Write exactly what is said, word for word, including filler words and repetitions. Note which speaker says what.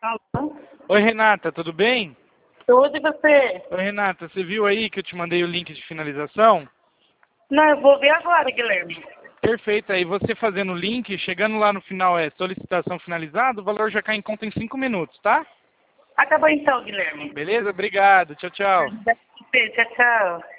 Speaker 1: Alô?
Speaker 2: Oi, Renata, tudo bem?
Speaker 1: Tudo e você?
Speaker 2: Oi, Renata, você viu aí que eu te mandei o link de finalização?
Speaker 1: Não, eu vou ver agora, Guilherme.
Speaker 2: Perfeito, aí você fazendo o link, chegando lá no final é solicitação finalizada, o valor já cai em conta em cinco minutos, tá?
Speaker 1: Acabou então, Guilherme.
Speaker 2: Beleza? Obrigado, tchau, tchau.
Speaker 1: Tchau, tchau.